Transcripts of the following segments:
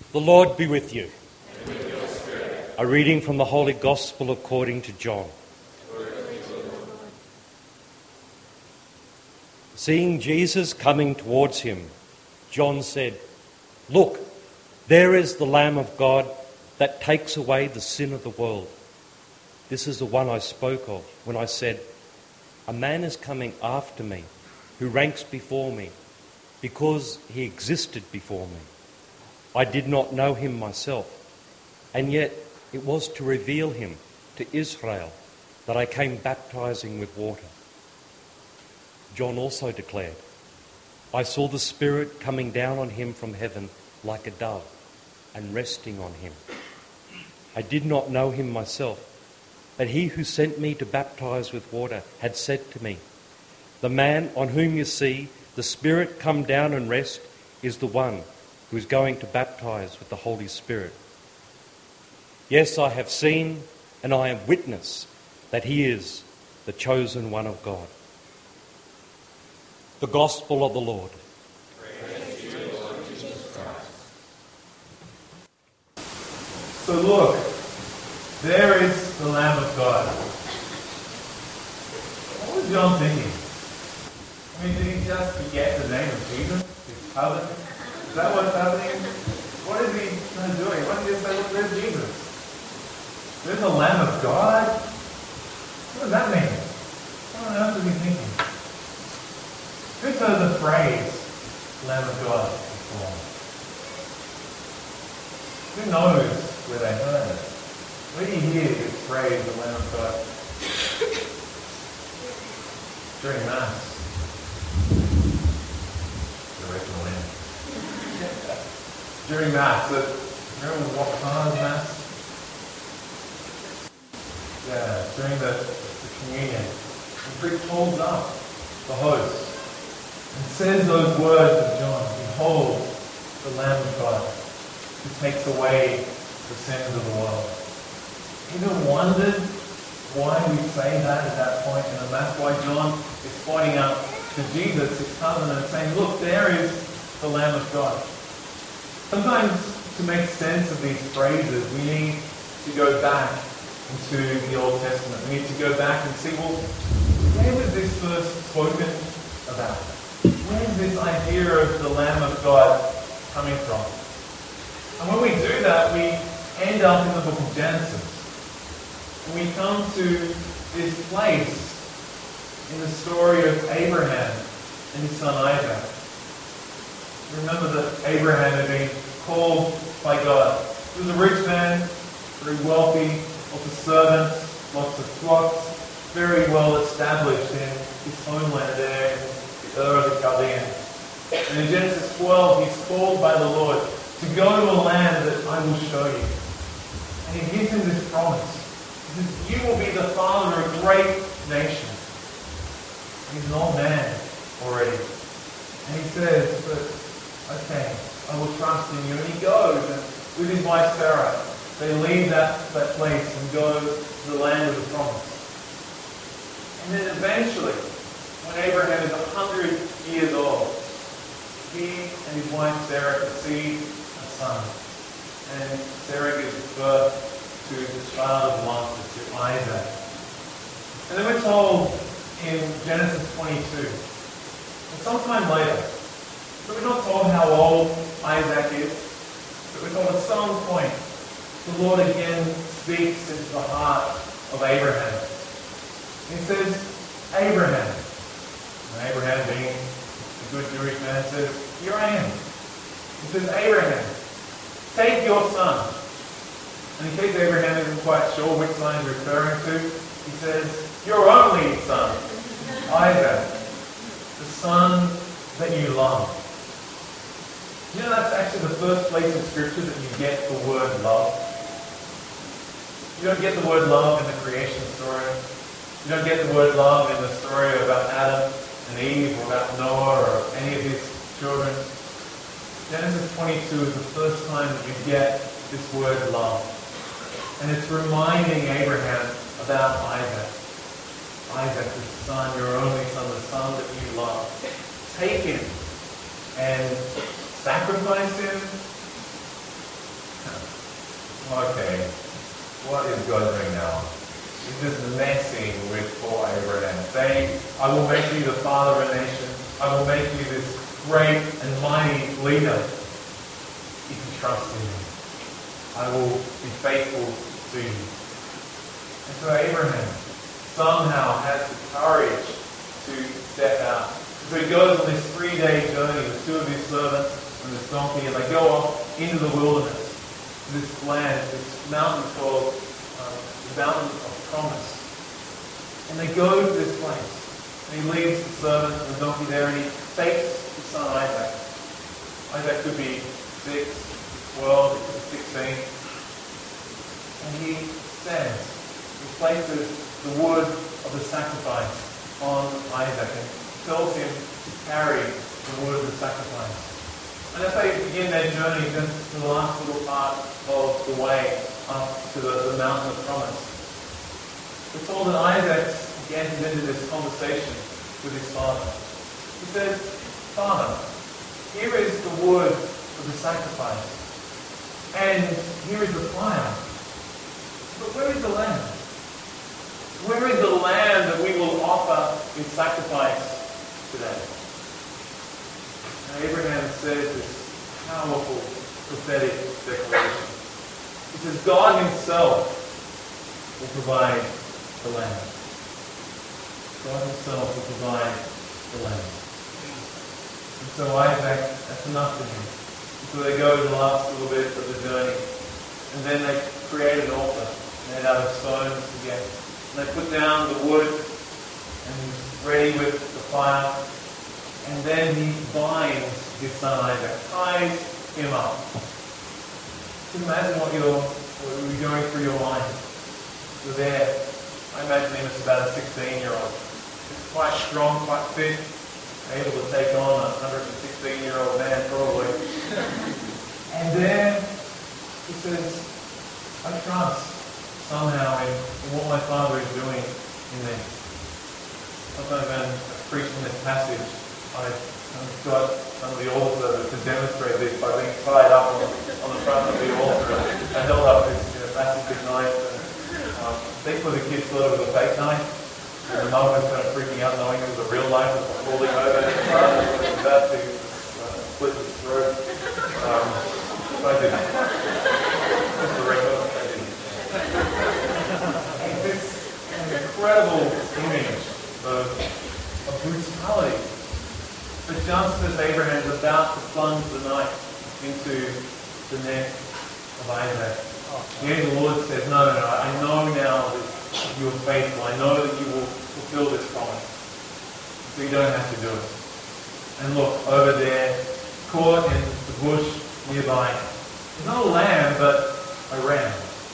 The Lord be with you. And with your spirit. A reading from the Holy Gospel according to John. Seeing Jesus coming towards him, John said, "Look, there is the Lamb of God that takes away the sin of the world. This is the one I spoke of when I said, 'A man is coming after me who ranks before me because he existed before me. I did not know him myself, and yet it was to reveal him to Israel that I came baptizing with water.' John also declared, 'I saw the Spirit coming down on him from heaven like a dove and resting on him. I did not know him myself, but he who sent me to baptize with water had said to me, "The man on whom you see the Spirit come down and rest is the one who is going to baptize with the Holy Spirit." Yes, I have seen and I am witness that he is the chosen one of God." The Gospel of the Lord. Praise to you, Lord Jesus Christ. So look, there is the Lamb of God. What was John thinking? I mean, did he just forget the name of Jesus? His covenant? Is that what's happening? What is he doing? Why did he say, "Look, there's Jesus"? There's the Lamb of God? What does that mean? What on earth is he thinking? Who's heard the phrase, Lamb of God, before? Who knows where they heard it? Where do you hear this phrase, the Lamb of God? During Mass. I reckon when? During Mass. Remember what kind of Mass? Yeah, during the communion. The priest holds up the host and says those words of John, "Behold, the Lamb of God, who takes away the sins of the world." Ever wondered why we say that at that point in the Mass? Why John is pointing out to Jesus, his covenant, and saying, "Look, there is the Lamb of God." Sometimes to make sense of these phrases, we need to go back into the Old Testament. We need to go back and see, well, where was this first spoken about? Where's this idea of the Lamb of God coming from? And when we do that, we end up in the book of Genesis. And we come to this place in the story of Abraham and his son Isaac. Remember that Abraham had been called by God. He was a rich man, very wealthy, lots of servants, lots of flocks, very well established in his homeland there in the Ur of the Chaldeans. And in Genesis 12, he's called by the Lord to go to a land that I will show you. And he gives him this promise. He says, "You will be the father of a great nation." He's an old man already. And he says, "But okay, I will trust in you." And he goes, and with his wife Sarah, they leave that place and go to the land of the promise. And then eventually, when Abraham is 100 years old, he and his wife Sarah conceive a son. And Sarah gives birth to the child of love, to Isaac. And then we're told in Genesis 22, and sometime later, so we're not told how old Isaac is, but we're told at some point, the Lord again speaks into the heart of Abraham. He says, "Abraham." And Abraham, being a good Jewish man, says, "Here I am." He says, "Abraham, take your son." And in case Abraham isn't quite sure which son he's referring to, he says, "Your only son, Isaac, the son that you love." You know, that's actually the first place in Scripture that you get the word love. You don't get the word love in the creation story. You don't get the word love in the story about Adam and Eve, or about Noah, or any of his children. Genesis 22 is the first time that you get this word love. And it's reminding Abraham about Isaac. Isaac, the son, your only son, the son that you love. Take him and sacrifice him. what is God doing now? He's just messing with poor Abraham, saying, I will make you the father of a nation. I will make you this great and mighty leader if you trust in me. I will be faithful to you. And so Abraham somehow has the courage to step out. So he goes on this 3-day journey with 2 of his servants and this donkey, and they go off into the wilderness, to this land, this mountain called the Mountain of Promise. And they go to this place. And he leaves the servant and the donkey there, and he takes his son Isaac. Isaac could be 6, 12, it could be 16. And he says, he places the wood of the sacrifice on Isaac and tells him to carry the wood of the sacrifice. And as they begin their journey just to the last little part of the way up to the Mountain of Promise, we're told that Isaac enters into this conversation with his father. He says, Father, here is the wood of the sacrifice, and here is the fire. But where is the lamb? Where is the lamb that we will offer in sacrifice today? And Abraham says this powerful prophetic declaration. He says, God himself will provide the lamb. God himself will provide the lamb. And so Isaac, that's enough for him. So they go the last little bit of the journey. And then they create an altar made out of stones again. And they put down the wood and he's ready with the fire. And then he binds his son Isaac, ties him up. Can you imagine what you're going through your mind? You're there. I imagine him as about a 16-year-old. He's quite strong, quite fit, able to take on a 116-year-old man probably. And then he says, I trust somehow in what my father is doing in this. Sometimes when I'm preaching this passage, I've got some of the altar to demonstrate this by being tied up on the front of the altar and held up this massive big knife. Thankfully the kids thought it was a fake knife. And the mum was kind of freaking out knowing it was a real knife that was falling over and the father was about to split his throat. I didn't. Just the record, I didn't. It's this incredible image of brutality. But just as Abraham is about to plunge the knife into the neck of Isaac, the angel of the Lord says, no, I know now that you are faithful. I know that you will fulfill this promise. So you don't have to do it. And look, over there, caught in the bush nearby, it's not a lamb, but a ram.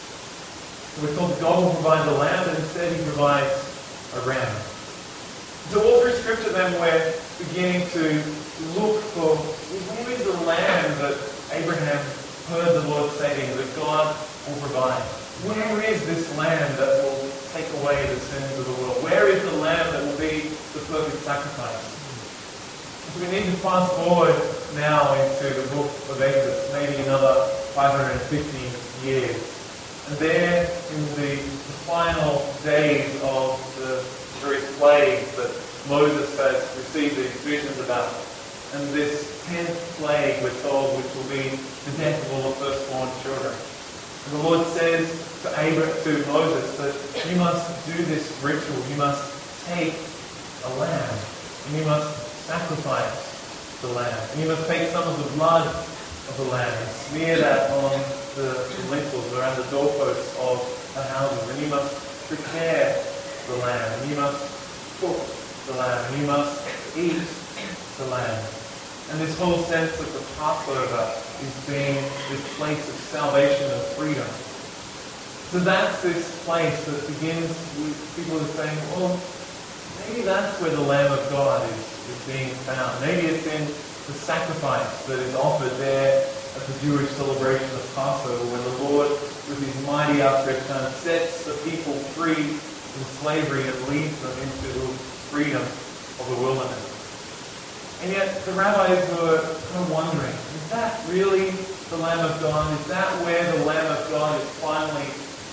So we're told God will provide the lamb, but instead he provides a ram. So all through Scripture then we're beginning to look for where is the lamb that Abraham heard the Lord say to him, that God will provide. Where is this lamb that will take away the sins of the world? Where is the lamb that will be the perfect sacrifice? So we need to fast forward now into the book of Exodus, maybe another 550 years. And there in the final days of the various plagues that Moses has received these visions about, and this 10th plague, we're told, which will be the death of all the firstborn children. And the Lord says to Moses that you must do this ritual. You must take a lamb, and you must sacrifice the lamb. And you must take some of the blood of the lamb and smear that on the lintels around the doorposts of the houses. And you must prepare the lamb, and you must cook the lamb, and you must eat the lamb. And this whole sense of the Passover is being this place of salvation and freedom. So that's this place that begins with people who are saying, well, maybe that's where the Lamb of God is being found. Maybe it's in the sacrifice that is offered there at the Jewish celebration of Passover, when the Lord, with his mighty outstretched hand, sets the people free from slavery and leads them into the freedom of the wilderness. And yet the rabbis were kind of wondering, is that really the Lamb of God? Is that where the Lamb of God is finally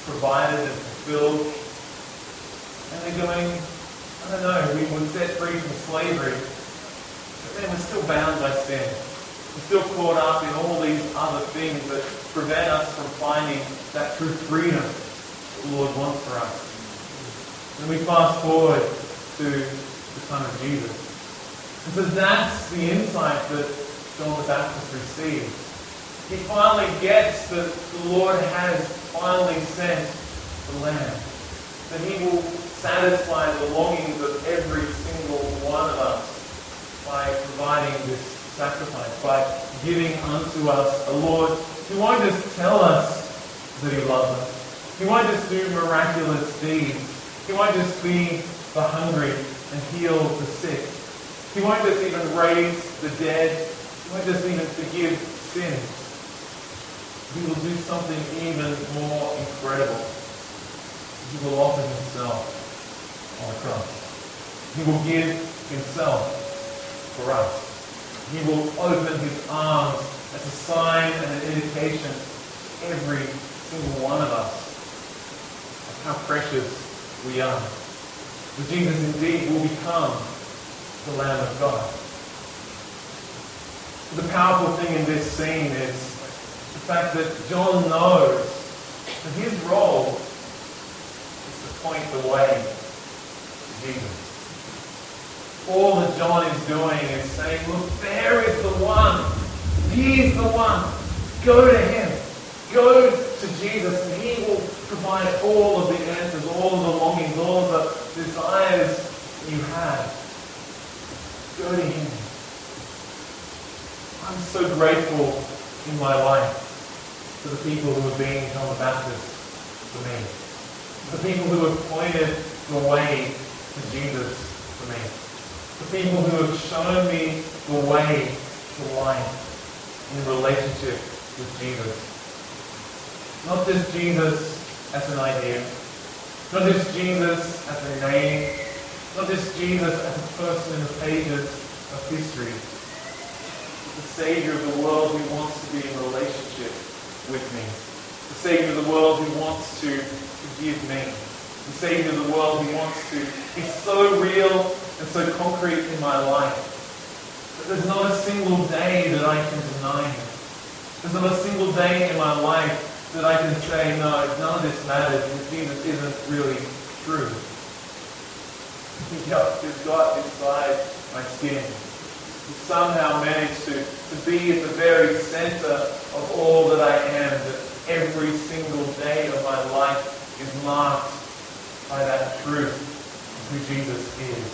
provided and fulfilled. And they're going, I don't know, we were set free from slavery, but then we're still bound by sin. We're still caught up in all these other things that prevent us from finding that true freedom that the Lord wants for us. And we fast forward to the Son of Jesus. And so that's the insight that John the Baptist received. He finally gets that the Lord has finally sent the Lamb. That He will satisfy the longings of every single one of us by providing this sacrifice, by giving unto us a Lord who won't just tell us that He loves us. He won't just do miraculous deeds. He won't just feed the hungry and heal the sick. He won't just even raise the dead. He won't just even forgive sins. He will do something even more incredible. He will offer Himself on the cross. He will give Himself for us. He will open His arms as a sign and an indication to every single one of us of how precious we are. But Jesus indeed will become the Lamb of God. The powerful thing in this scene is the fact that John knows that his role is to point the way to Jesus. All that John is doing is saying, look, there is the one. He's the one. Go to Him. Go to Jesus and He will provide all of the answers, all of the longings, all of the desires you have. Go to Him. I'm so grateful in my life for the people who have been John the Baptist for me. The people who have pointed the way to Jesus for me. The people who have shown me the way to life in relationship with Jesus. Not just Jesus as an idea. Not just Jesus as a name. Not just Jesus as a person in the pages of history. But the Savior of the world who wants to be in relationship with me. The Savior of the world who wants to forgive me. The Savior of the world who wants to be so real and so concrete in my life that there's not a single day that I can deny Him. There's not a single day in my life that I can say, no, none of this matters because Jesus isn't really true. He just got inside my skin. He somehow managed to be at the very center of all that I am, that every single day of my life is marked by that truth of who Jesus is.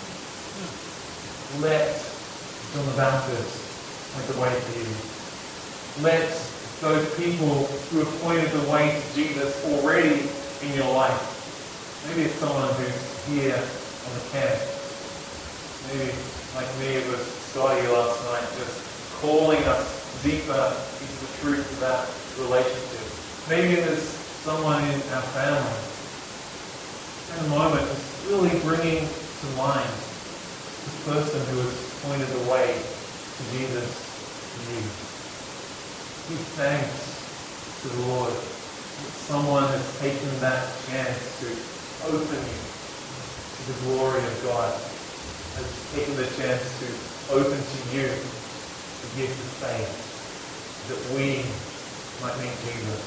Let John the Baptist point the way for you. Let those people who have pointed the way to Jesus already in your life. Maybe it's someone who's here on the camp. Maybe, like me, it was Scotty last night, just calling us deeper into the truth of that relationship. Maybe there's someone in our family. In a moment, just really bringing to mind this person who has pointed the way to Jesus to you. Give thanks to the Lord that someone has taken that chance to open you to the glory of God, has taken the chance to open to you the gift of faith that we might meet Jesus.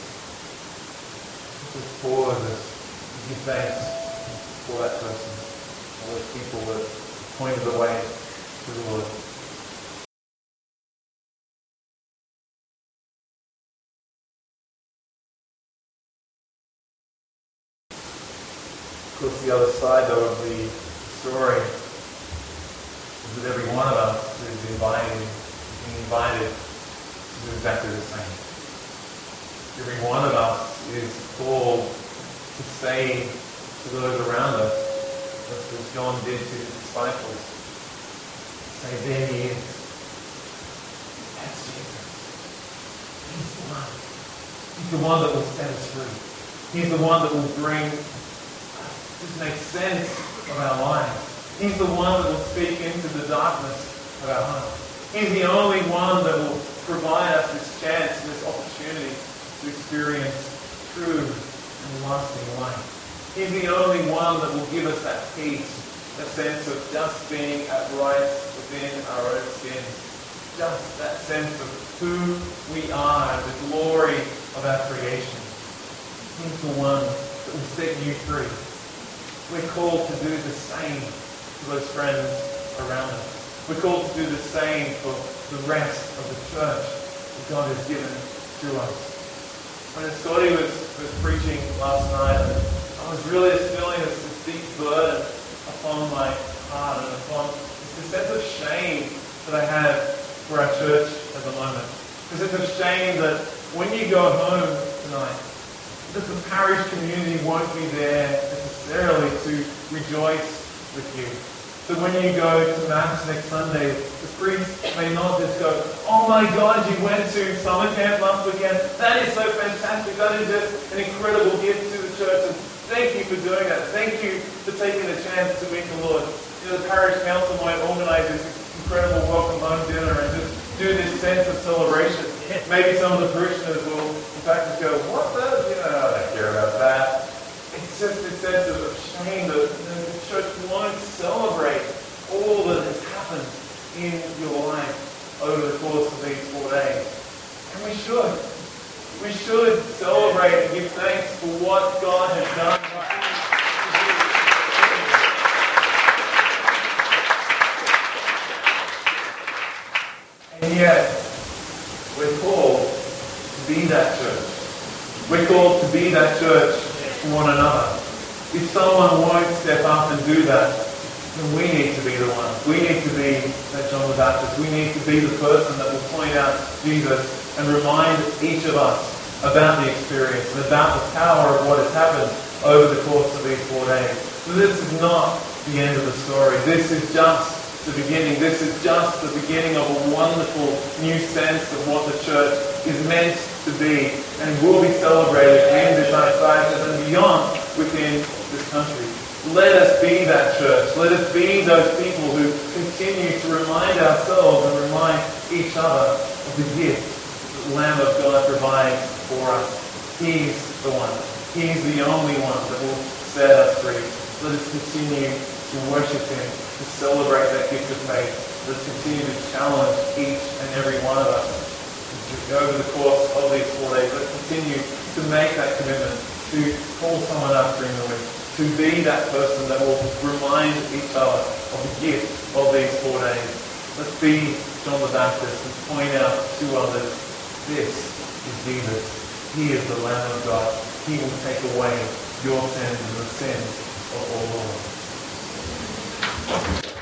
Just pause us and give thanks for that person, all those people that pointed the way to the Lord. Of course, the other side, though, of the story is that every one of us is being invited to do exactly the same. Every one of us is called to say to those around us, just as John did to his disciples, say, there He is. That's Jesus. He's the one. He's the one that will set us free. He's the one that will bring just make sense of our lives. He's the one that will speak into the darkness of our hearts. He's the only one that will provide us this chance, this opportunity to experience true and He's the only one that will give us that peace, a sense of just being at right within our own skin. Just that sense of who we are, the glory of our creation. He's the one that will set you free. We're called to do the same for those friends around us. We're called to do the same for the rest of the church that God has given to us. When Scotty was preaching last night, I was really feeling this deep burden upon my heart and upon this sense of shame that I have for our church at the moment. This sense of shame that when you go home tonight, that the parish community won't be there necessarily to rejoice with you. So when you go to Mass next Sunday, the priest may not just go, "Oh my God, you went to summer camp last weekend. That is so fantastic. That is just an incredible gift to the church. And thank you for doing that. Thank you for taking the chance to meet the Lord." You know, the parish council might organize this incredible welcome home dinner and just do this sense of celebration. Maybe some of the parishioners will, in fact, just go, "What the? I don't care about that." It's just a sense of shame that the church won't celebrate all that has happened in your life over the course of these 4 days. And we should. We should celebrate and give thanks for what God has done. And yet, we're called to be that church. We're called to be that church for one another. If someone won't step up and do that, then we need to be the one. We need to be that John the Baptist. We need to be the person that will point out Jesus and remind each of us about the experience and about the power of what has happened over the course of these 4 days. So this is not the end of the story. This is just the beginning. This is just the beginning of a wonderful new sense of what the church is meant to be and will be celebrated in this diocese and beyond within this country. Let us be that church. Let us be those people who continue to remind ourselves and remind each other of the gift that the Lamb of God provides for us. He's the one. He's the only one that will set us free. Let us continue to worship Him, to celebrate that gift of faith. Let us continue to challenge each and every one of us over the course of these 4 days. Let's continue to make that commitment, to call someone up during the week, to be that person that will remind each other of the gift of these 4 days. Let's be John the Baptist and point out to others, this is Jesus. He is the Lamb of God. He will take away your sins and the sins of all the world.